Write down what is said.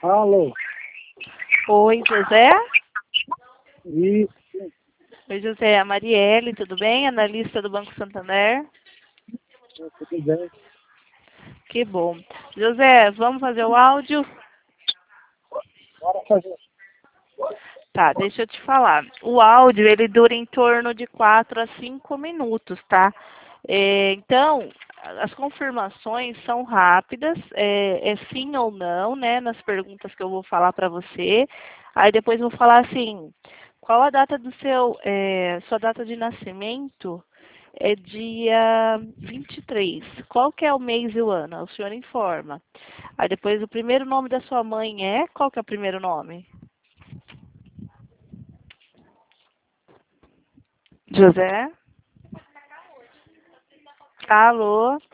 Alô? Oi, José? E Oi, José. A Marielle, tudo bem? Analista do Banco Santander. tudo bem? Que bom. José, vamos fazer o áudio? Bora fazer. Tá, deixa eu te falar. O áudio, ele dura em torno de 4 a 5 minutos, tá? Então, as confirmações são rápidas, é sim ou não, né? Nas perguntas que eu vou falar para você. Aí depois eu vou falar assim, qual a data do sua data de nascimento? É dia 23. Qual que é o mês e o ano? O senhor informa. Aí depois o primeiro nome da sua mãe é? Qual que é o primeiro nome? José? Alô?